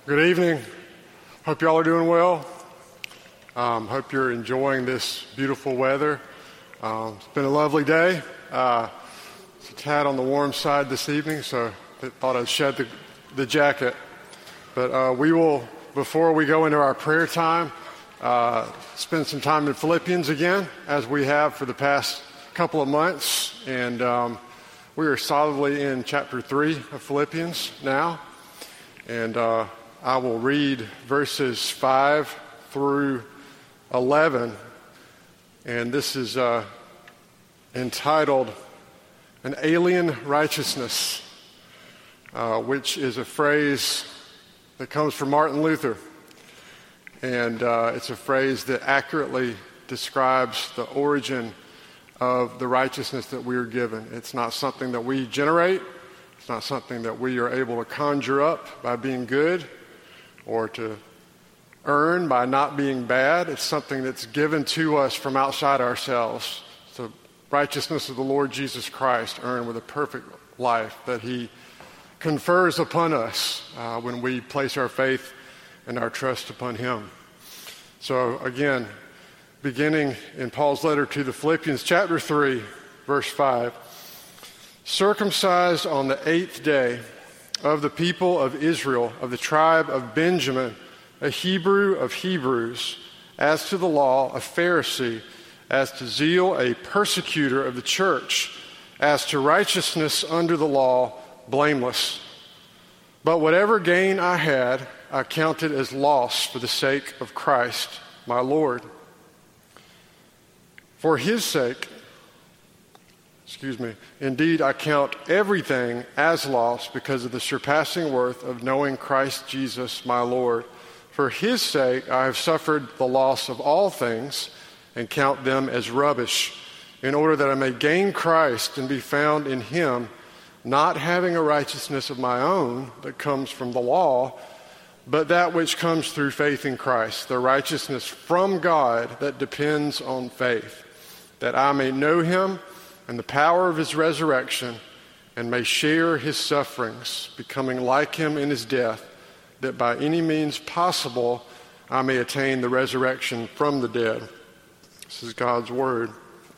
Good evening. Hope y'all are doing well. Hope you're enjoying this beautiful weather. It's been a lovely day. It's a tad on the warm side this evening, so I thought I'd shed the jacket. But we will, before we go into our prayer time, spend some time in Philippians again, as we have for the past couple of months. And we are solidly in chapter 3 of Philippians now. And I will read verses 5 through 11, and this is entitled An Alien Righteousness, which is a phrase that comes from Martin Luther, and it's a phrase that accurately describes the origin of the righteousness that we are given. It's not something that we generate. It's not something that we are able to conjure up by being good or to earn by not being bad. It's something that's given to us from outside ourselves. It's the righteousness of the Lord Jesus Christ earned with a perfect life that He confers upon us when we place our faith and our trust upon Him. So again, beginning in Paul's letter to the Philippians, chapter 3, verse 5, circumcised on the 8th day of the people of Israel, of the tribe of Benjamin, a Hebrew of Hebrews, as to the law, a Pharisee, as to zeal, a persecutor of the church, as to righteousness under the law, blameless. But whatever gain I had, I counted as loss for the sake of Christ, my Lord. For His sake, indeed, I count everything as loss because of the surpassing worth of knowing Christ Jesus, my Lord. For His sake, I have suffered the loss of all things and count them as rubbish, in order that I may gain Christ and be found in Him, not having a righteousness of my own that comes from the law, but that which comes through faith in Christ, the righteousness from God that depends on faith, that I may know Him and the power of His resurrection, and may share His sufferings, becoming like Him in His death, that by any means possible I may attain the resurrection from the dead. This is God's Word.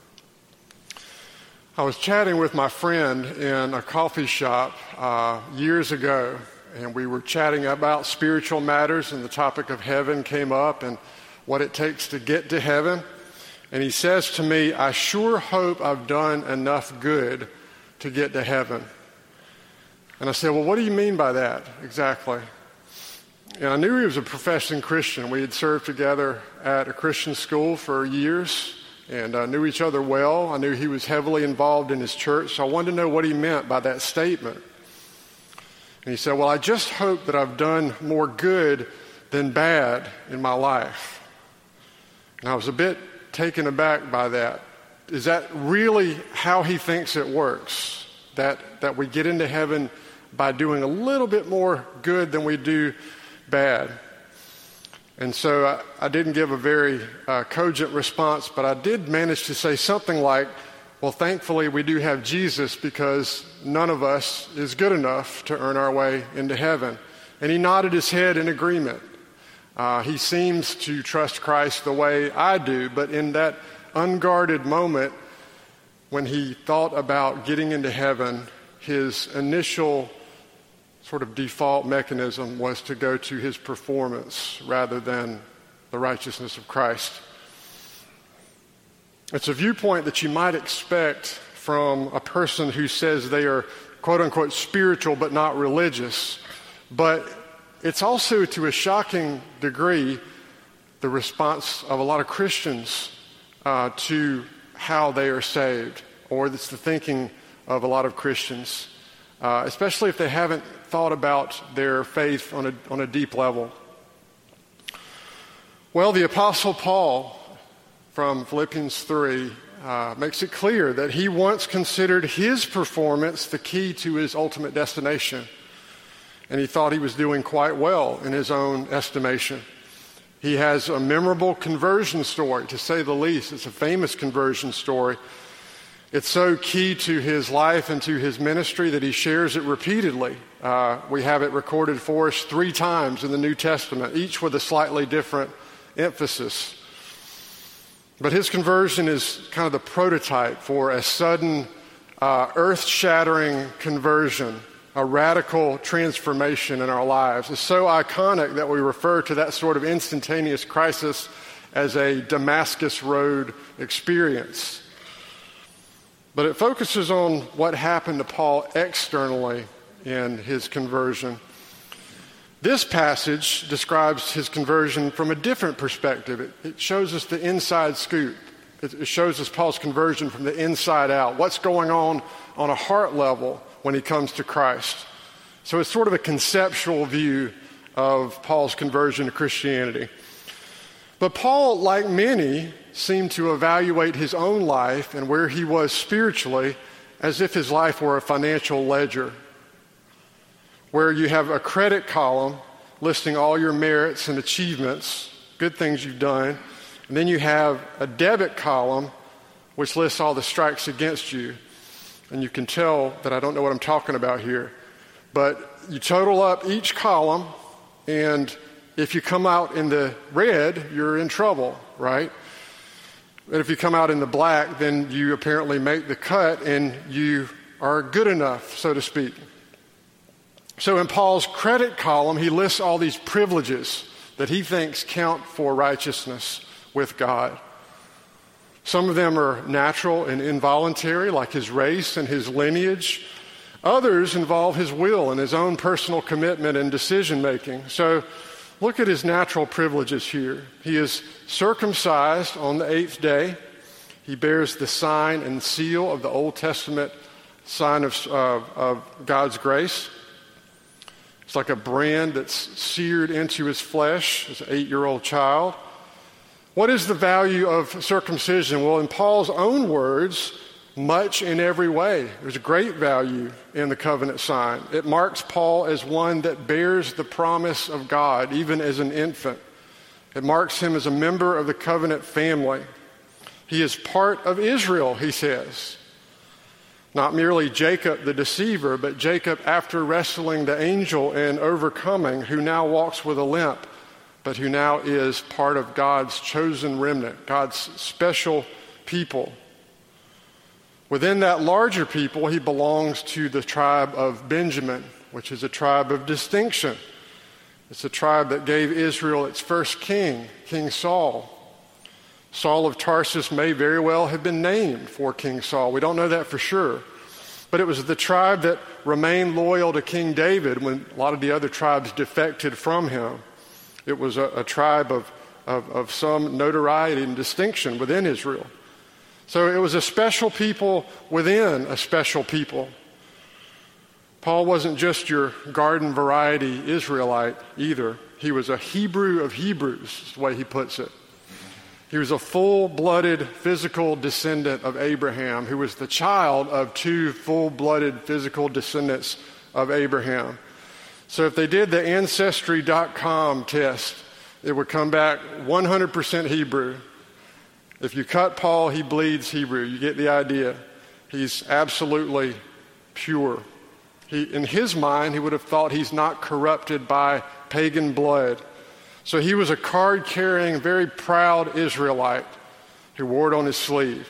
I was chatting with my friend in a coffee shop years ago, and we were chatting about spiritual matters, and the topic of heaven came up and what it takes to get to heaven. And he says to me, I sure hope I've done enough good to get to heaven. And I said, well, what do you mean by that exactly? And I knew he was a professing Christian. We had served together at a Christian school for years and knew each other well. I knew he was heavily involved in his church, so I wanted to know what he meant by that statement. And he said, well, I just hope that I've done more good than bad in my life. And I was a bit taken aback by that. Is that really how he thinks it works? That we get into heaven by doing a little bit more good than we do bad? And so I didn't give a very cogent response, but I did manage to say something like, well, thankfully we do have Jesus because none of us is good enough to earn our way into heaven. And he nodded his head in agreement. He seems to trust Christ the way I do, but in that unguarded moment when he thought about getting into heaven, his initial sort of default mechanism was to go to his performance rather than the righteousness of Christ. It's a viewpoint that you might expect from a person who says they are quote-unquote spiritual but not religious, but it's also, to a shocking degree, the response of a lot of Christians to how they are saved, or it's the thinking of a lot of Christians, especially if they haven't thought about their faith on a deep level. Well, the Apostle Paul from Philippians 3 makes it clear that he once considered his performance the key to his ultimate destination. And he thought he was doing quite well in his own estimation. He has a memorable conversion story, to say the least. It's a famous conversion story. It's so key to his life and to his ministry that he shares it repeatedly We have it recorded for us 3 times in the New Testament, each with a slightly different emphasis. But his conversion is kind of the prototype for a sudden, earth-shattering conversion, a radical transformation in our lives. It's so iconic that we refer to that sort of instantaneous crisis as a Damascus Road experience. But it focuses on what happened to Paul externally in his conversion. This passage describes his conversion from a different perspective. It shows us the inside scoop. It shows us Paul's conversion from the inside out. What's going on a heart level when he comes to Christ. So it's sort of a conceptual view of Paul's conversion to Christianity. But Paul, like many, seemed to evaluate his own life and where he was spiritually as if his life were a financial ledger, where you have a credit column listing all your merits and achievements, good things you've done, and then you have a debit column which lists all the strikes against you. And you can tell that I don't know what I'm talking about here. But you total up each column, and if you come out in the red, you're in trouble, right? And if you come out in the black, then you apparently make the cut and you are good enough, so to speak. So in Paul's credit column, he lists all these privileges that he thinks count for righteousness with God. Some of them are natural and involuntary, like his race and his lineage. Others involve his will and his own personal commitment and decision-making. So look at his natural privileges here. He is circumcised on the 8th day. He bears the sign and seal of the Old Testament sign of God's grace. It's like a brand that's seared into his flesh as an 8-year-old child. What is the value of circumcision? Well, in Paul's own words, much in every way. There's a great value in the covenant sign. It marks Paul as one that bears the promise of God, even as an infant. It marks him as a member of the covenant family. He is part of Israel, he says. Not merely Jacob the deceiver, but Jacob after wrestling the angel and overcoming, who now walks with a limp, but who now is part of God's chosen remnant, God's special people. Within that larger people, he belongs to the tribe of Benjamin, which is a tribe of distinction. It's a tribe that gave Israel its first king, King Saul. Saul of Tarsus may very well have been named for King Saul. We don't know that for sure. But it was the tribe that remained loyal to King David when a lot of the other tribes defected from him. It was a tribe of some notoriety and distinction within Israel. So it was a special people within a special people. Paul wasn't just your garden variety Israelite either. He was a Hebrew of Hebrews, is the way he puts it. He was a full-blooded physical descendant of Abraham, who was the child of 2 full-blooded physical descendants of Abraham. So if they did the Ancestry.com test, it would come back 100% Hebrew. If you cut Paul, he bleeds Hebrew. You get the idea. He's absolutely pure. In his mind, he would have thought he's not corrupted by pagan blood. So he was a card-carrying, very proud Israelite who wore it on his sleeve.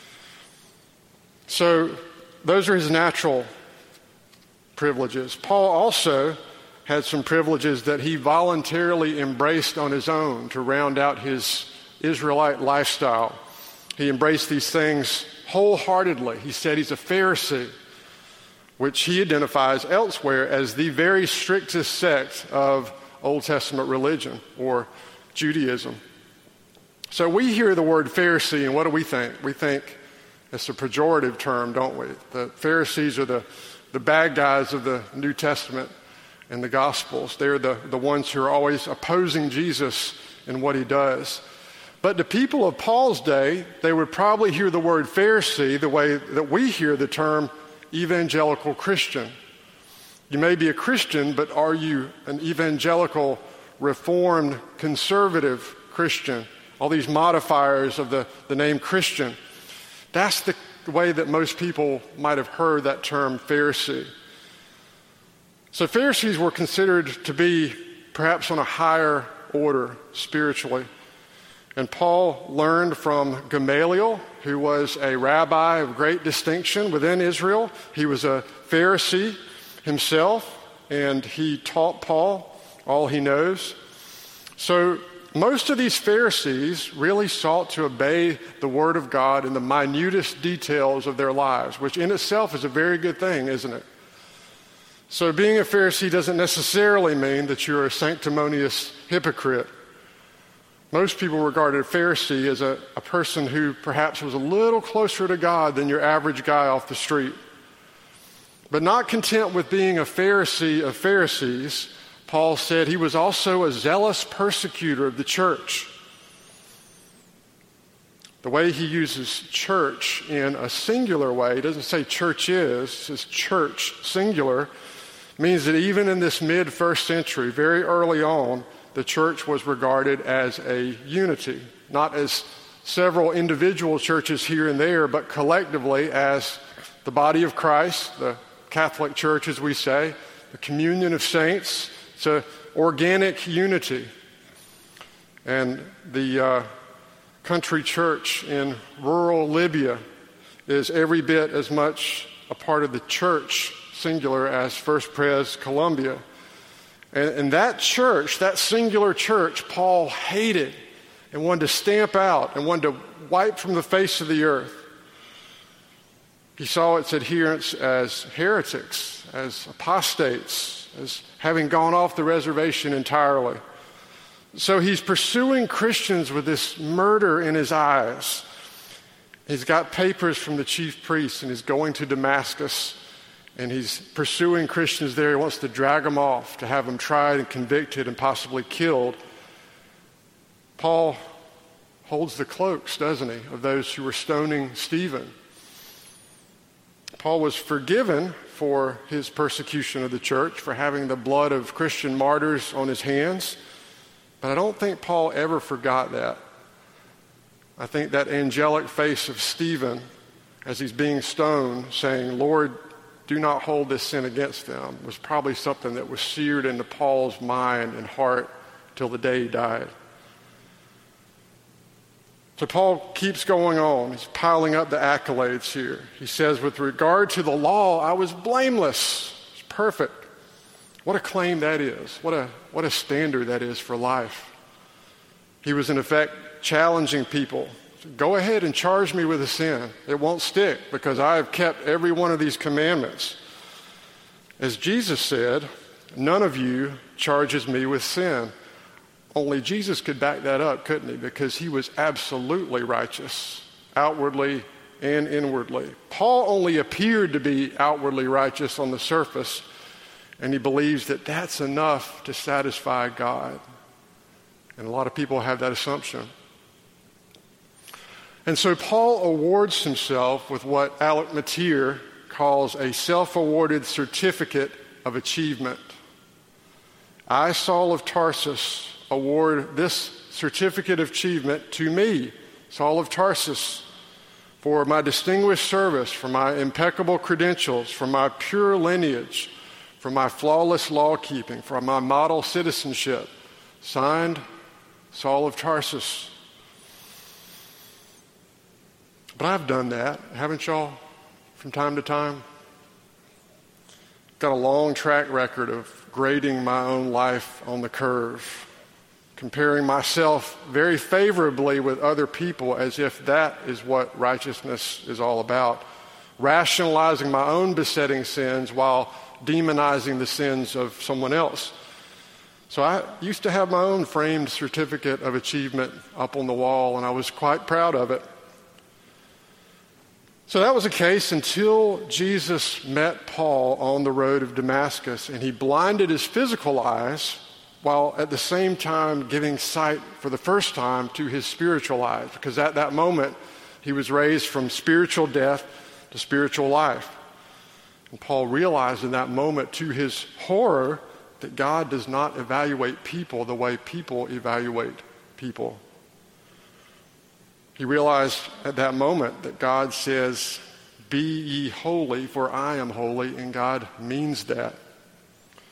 So those are his natural privileges. Paul also had some privileges that he voluntarily embraced on his own to round out his Israelite lifestyle. He embraced these things wholeheartedly. He said he's a Pharisee, which he identifies elsewhere as the very strictest sect of Old Testament religion or Judaism. So we hear the word Pharisee, and what do we think? We think it's a pejorative term, don't we? The Pharisees are the bad guys of the New Testament and the Gospels. They're the ones who are always opposing Jesus and what he does. But the people of Paul's day, they would probably hear the word Pharisee the way that we hear the term evangelical Christian. You may be a Christian, but are you an evangelical, reformed, conservative Christian? All these modifiers of the name Christian. That's the way that most people might have heard that term Pharisee. So Pharisees were considered to be perhaps on a higher order spiritually. And Paul learned from Gamaliel, who was a rabbi of great distinction within Israel. He was a Pharisee himself, and he taught Paul all he knows. So most of these Pharisees really sought to obey the Word of God in the minutest details of their lives, which in itself is a very good thing, isn't it? So being a Pharisee doesn't necessarily mean that you're a sanctimonious hypocrite. Most people regarded a Pharisee as a person who perhaps was a little closer to God than your average guy off the street. But not content with being a Pharisee of Pharisees, Paul said he was also a zealous persecutor of the church. The way he uses church in a singular way, he doesn't say churches, it says church, singular, means that even in this mid-first century, very early on, the church was regarded as a unity, not as several individual churches here and there, but collectively as the body of Christ, the Catholic Church, as we say, the communion of saints. It's an organic unity. And the country church in rural Libya is every bit as much a part of the church, singular, as First Pres Columbia. And that church, that singular church, Paul hated and wanted to stamp out and wanted to wipe from the face of the earth. He saw its adherents as heretics, as apostates, as having gone off the reservation entirely. So he's pursuing Christians with this murder in his eyes. He's got papers from the chief priests, and he's going to Damascus, and he's pursuing Christians there. He wants to drag them off, to have them tried and convicted and possibly killed. Paul holds the cloaks, doesn't he, of those who were stoning Stephen. Paul was forgiven for his persecution of the church, for having the blood of Christian martyrs on his hands. But I don't think Paul ever forgot that. I think that angelic face of Stephen as he's being stoned, saying, "Lord, do not hold this sin against them," was probably something that was seared into Paul's mind and heart till the day he died. So Paul keeps going on. He's piling up the accolades here. He says, with regard to the law, I was blameless. It's perfect. What a claim that is. What a standard that is for life. He was in effect challenging people. Go ahead and charge me with a sin. It won't stick because I have kept every one of these commandments. As Jesus said, none of you charges me with sin. Only Jesus could back that up, couldn't he? Because he was absolutely righteous, outwardly and inwardly. Paul only appeared to be outwardly righteous on the surface, and he believes that that's enough to satisfy God. And a lot of people have that assumption. And so Paul awards himself with what Alec Motyer calls a self-awarded certificate of achievement. I, Saul of Tarsus, award this certificate of achievement to me, Saul of Tarsus, for my distinguished service, for my impeccable credentials, for my pure lineage, for my flawless law-keeping, for my model citizenship. Signed, Saul of Tarsus. But I've done that, haven't y'all, from time to time? Got a long track record of grading my own life on the curve, comparing myself very favorably with other people as if that is what righteousness is all about, rationalizing my own besetting sins while demonizing the sins of someone else. So I used to have my own framed certificate of achievement up on the wall, and I was quite proud of it. So that was the case until Jesus met Paul on the road of Damascus, and he blinded his physical eyes while at the same time giving sight for the first time to his spiritual eyes, because at that moment he was raised from spiritual death to spiritual life. And Paul realized in that moment, to his horror, that God does not evaluate people the way people evaluate people. He realized at that moment that God says, "Be ye holy, for I am holy," and God means that.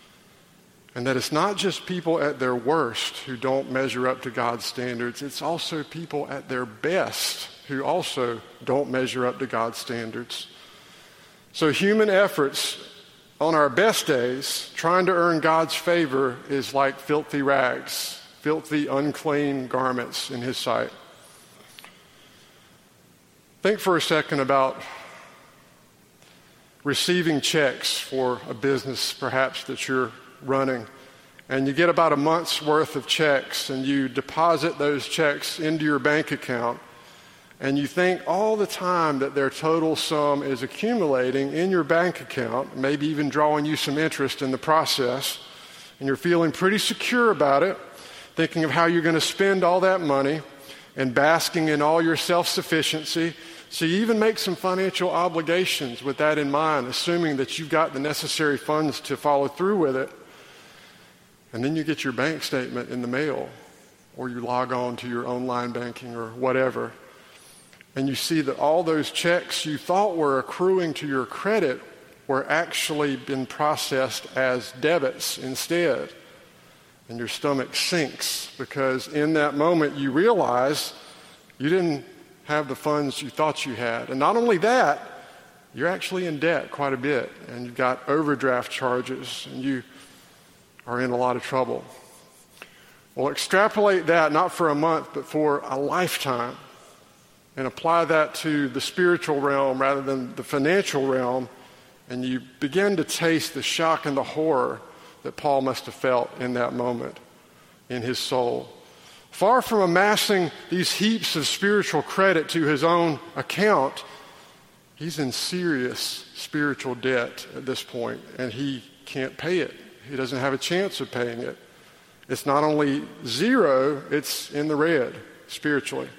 And that it's not just people at their worst who don't measure up to God's standards, it's also people at their best who also don't measure up to God's standards. So human efforts on our best days, trying to earn God's favor, is like filthy rags, filthy, unclean garments in His sight. Think for a second about receiving checks for a business perhaps that you're running, and you get about a month's worth of checks, and you deposit those checks into your bank account, and you think all the time that their total sum is accumulating in your bank account, maybe even drawing you some interest in the process, and you're feeling pretty secure about it, thinking of how you're going to spend all that money and basking in all your self-sufficiency. So you even make some financial obligations with that in mind, assuming that you've got the necessary funds to follow through with it. And then you get your bank statement in the mail, or you log on to your online banking or whatever, and you see that all those checks you thought were accruing to your credit were actually been processed as debits instead. And your stomach sinks, because in that moment you realize you didn't have the funds you thought you had. And not only that, you're actually in debt quite a bit, and you've got overdraft charges, and you are in a lot of trouble. Well, extrapolate that not for a month, but for a lifetime, and apply that to the spiritual realm rather than the financial realm, and you begin to taste the shock and the horror that Paul must have felt in that moment in his soul. Far from amassing these heaps of spiritual credit to his own account, he's in serious spiritual debt at this point, and he can't pay it. He doesn't have a chance of paying it. It's not only zero, it's in the red spiritually.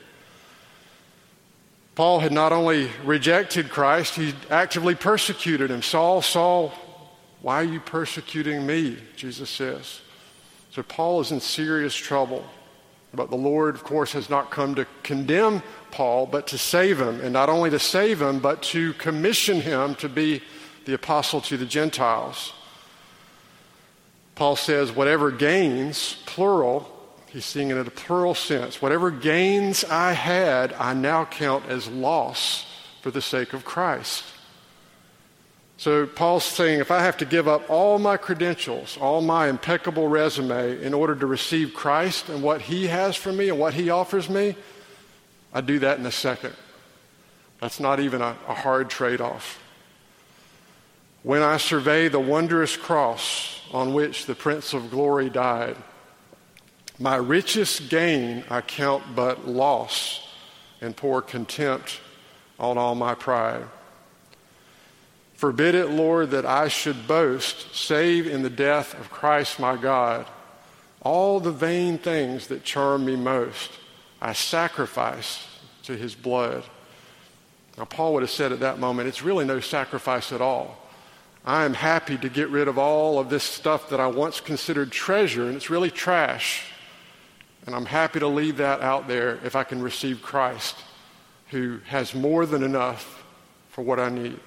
Paul had not only rejected Christ, he actively persecuted him. Saul, Saul, why are you persecuting me? Jesus says. So Paul is in serious trouble. But the Lord, of course, has not come to condemn Paul, but to save him. And not only to save him, but to commission him to be the apostle to the Gentiles. Paul says, whatever gains, plural, he's seeing it in a plural sense, whatever gains I had, I now count as loss for the sake of Christ. So Paul's saying, if I have to give up all my credentials, all my impeccable resume in order to receive Christ and what he has for me and what he offers me, I'd do that in a second. That's not even a hard trade-off. When I survey the wondrous cross on which the Prince of Glory died, my richest gain I count but loss and pour contempt on all my pride. Forbid it, Lord, that I should boast, save in the death of Christ my God. All the vain things that charm me most, I sacrifice to his blood. Now, Paul would have said at that moment, it's really no sacrifice at all. I am happy to get rid of all of this stuff that I once considered treasure, and it's really trash. And I'm happy to leave that out there if I can receive Christ, who has more than enough for what I need.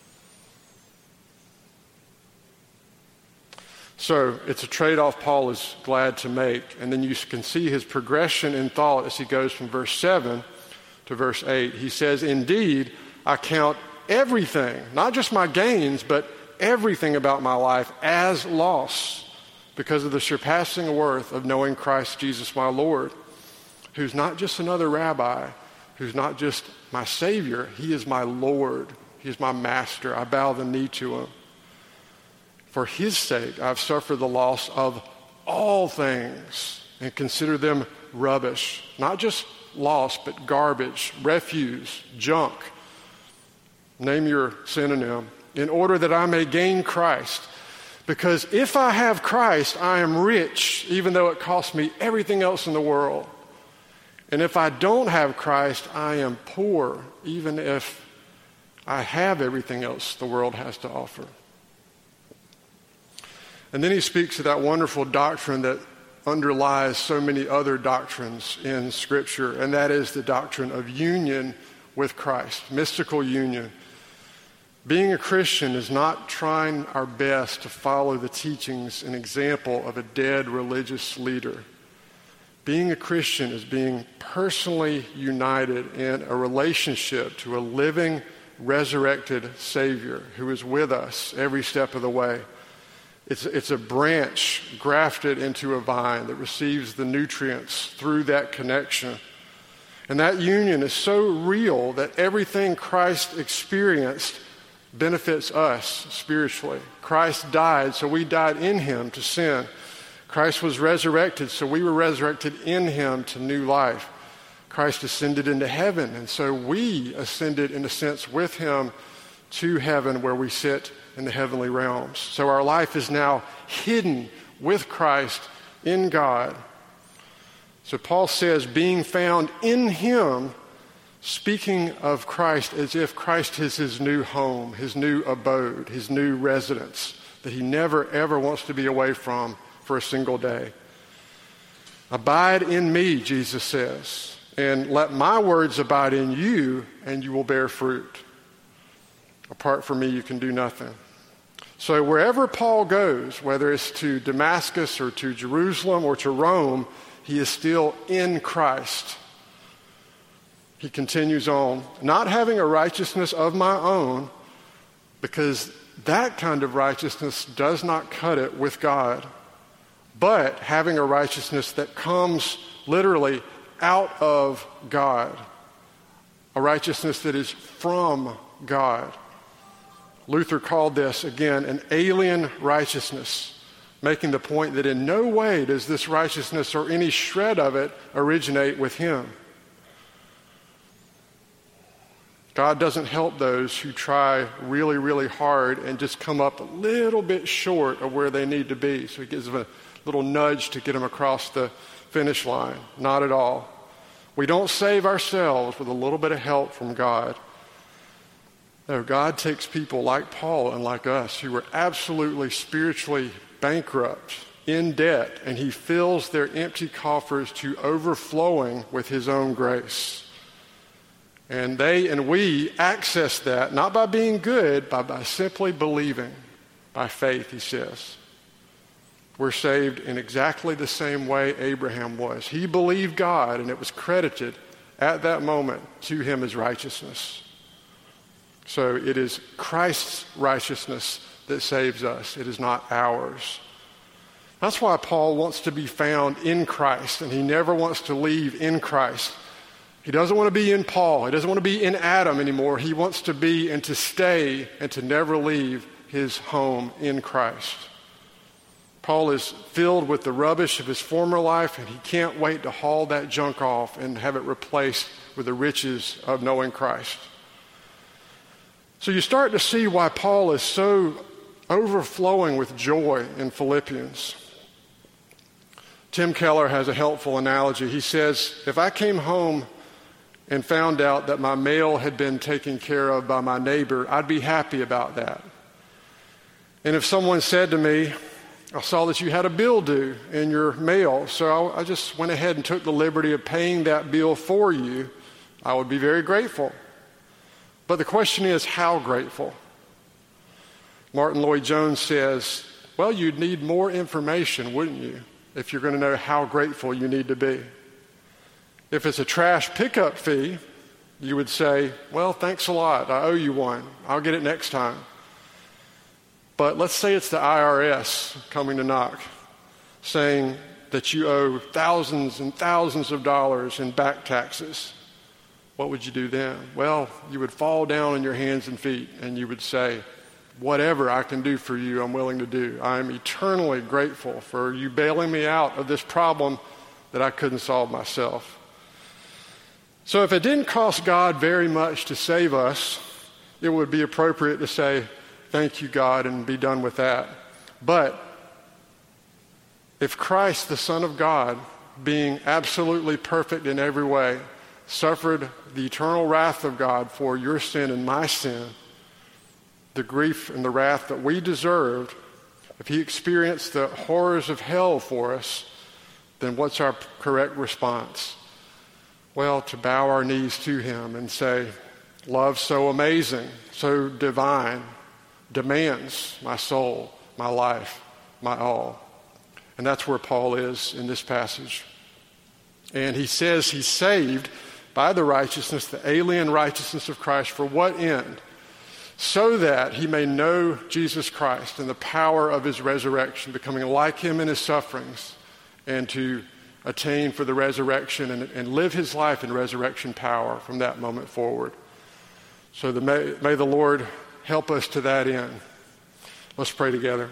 So it's a trade-off Paul is glad to make. And then you can see his progression in thought as he goes from verse 7 to verse 8. He says, indeed, I count everything, not just my gains, but everything about my life as loss because of the surpassing worth of knowing Christ Jesus my Lord, who's not just another rabbi, who's not just my Savior. He is my Lord. He is my Master. I bow the knee to him. For his sake, I've suffered the loss of all things and consider them rubbish. Not just loss, but garbage, refuse, junk. Name your synonym. In order that I may gain Christ. Because if I have Christ, I am rich, even though it costs me everything else in the world. And if I don't have Christ, I am poor, even if I have everything else the world has to offer. And then he speaks of that wonderful doctrine that underlies so many other doctrines in Scripture, and that is the doctrine of union with Christ, mystical union. Being a Christian is not trying our best to follow the teachings and example of a dead religious leader. Being a Christian is being personally united in a relationship to a living, resurrected Savior who is with us every step of the way. It's a branch grafted into a vine that receives the nutrients through that connection. And that union is so real that everything Christ experienced benefits us spiritually. Christ died, so we died in him to sin. Christ was resurrected, so we were resurrected in him to new life. Christ ascended into heaven, and so we ascended, in a sense, with him to heaven where we sit in the heavenly realms. So our life is now hidden with Christ in God. So Paul says, being found in him, speaking of Christ as if Christ is his new home, his new abode, his new residence, that he never, ever wants to be away from for a single day. Abide in me, Jesus says, and let my words abide in you, and you will bear fruit. Apart from me, you can do nothing. So wherever Paul goes, whether it's to Damascus or to Jerusalem or to Rome, he is still in Christ. He continues on, not having a righteousness of my own, because that kind of righteousness does not cut it with God, but having a righteousness that comes literally out of God, a righteousness that is from God. Luther called this, again, an alien righteousness, making the point that in no way does this righteousness or any shred of it originate with him. God doesn't help those who try really, really hard and just come up a little bit short of where they need to be. So he gives them a little nudge to get them across the finish line. Not at all. We don't save ourselves with a little bit of help from God. No, God takes people like Paul and like us who are absolutely spiritually bankrupt, in debt, and he fills their empty coffers to overflowing with his own grace. And they and we access that not by being good, but by simply believing, by faith, he says. We're saved in exactly the same way Abraham was. He believed God, and it was credited at that moment to him as righteousness. So it is Christ's righteousness that saves us. It is not ours. That's why Paul wants to be found in Christ, and he never wants to leave in Christ. He doesn't want to be in Paul. He doesn't want to be in Adam anymore. He wants to be and to stay and to never leave his home in Christ. Paul is filled with the rubbish of his former life, and he can't wait to haul that junk off and have it replaced with the riches of knowing Christ. So you start to see why Paul is so overflowing with joy in Philippians. Tim Keller has a helpful analogy. He says, if I came home and found out that my mail had been taken care of by my neighbor, I'd be happy about that. And if someone said to me, I saw that you had a bill due in your mail, so I just went ahead and took the liberty of paying that bill for you, I would be very grateful. But the question is, how grateful? Martin Lloyd-Jones says, well, you'd need more information, wouldn't you, if you're going to know how grateful you need to be. If it's a trash pickup fee, you would say, well, thanks a lot. I owe you one. I'll get it next time. But let's say it's the IRS coming to knock, saying that you owe thousands and thousands of dollars in back taxes. What would you do then? Well, you would fall down on your hands and feet, and you would say, whatever I can do for you, I'm willing to do. I am eternally grateful for you bailing me out of this problem that I couldn't solve myself. So if it didn't cost God very much to save us, it would be appropriate to say, thank you, God, and be done with that. But if Christ, the Son of God, being absolutely perfect in every way, suffered the eternal wrath of God for your sin and my sin, the grief and the wrath that we deserved, if he experienced the horrors of hell for us, then what's our correct response? Well, to bow our knees to him and say, Love so amazing, so divine, demands my soul, my life, my all. And that's where Paul is in this passage. And he says he's saved by the righteousness, the alien righteousness of Christ. For what end? So that he may know Jesus Christ and the power of his resurrection, becoming like him in his sufferings, and to attain for the resurrection and live his life in resurrection power from that moment forward. So may the Lord help us to that end. Let's pray together.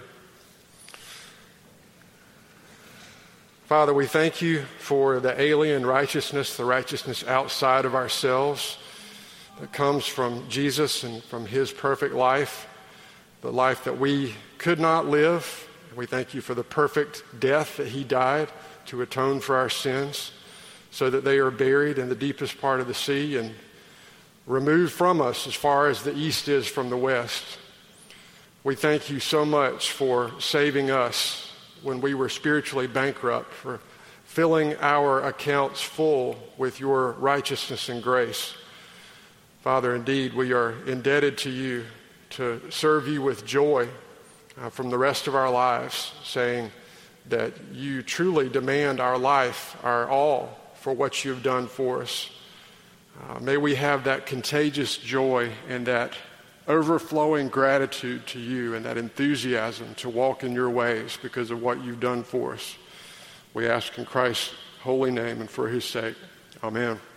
Father, we thank you for the alien righteousness, the righteousness outside of ourselves that comes from Jesus and from his perfect life, the life that we could not live. We thank you for the perfect death that he died to atone for our sins, so that they are buried in the deepest part of the sea and removed from us as far as the east is from the west. We thank you so much for saving us when we were spiritually bankrupt, for filling our accounts full with your righteousness and grace. Father, indeed, we are indebted to you to serve you with joy from the rest of our lives, saying that you truly demand our life, our all, for what you've done for us. May we have that contagious joy and that overflowing gratitude to you and that enthusiasm to walk in your ways because of what you've done for us. We ask in Christ's holy name and for his sake. Amen.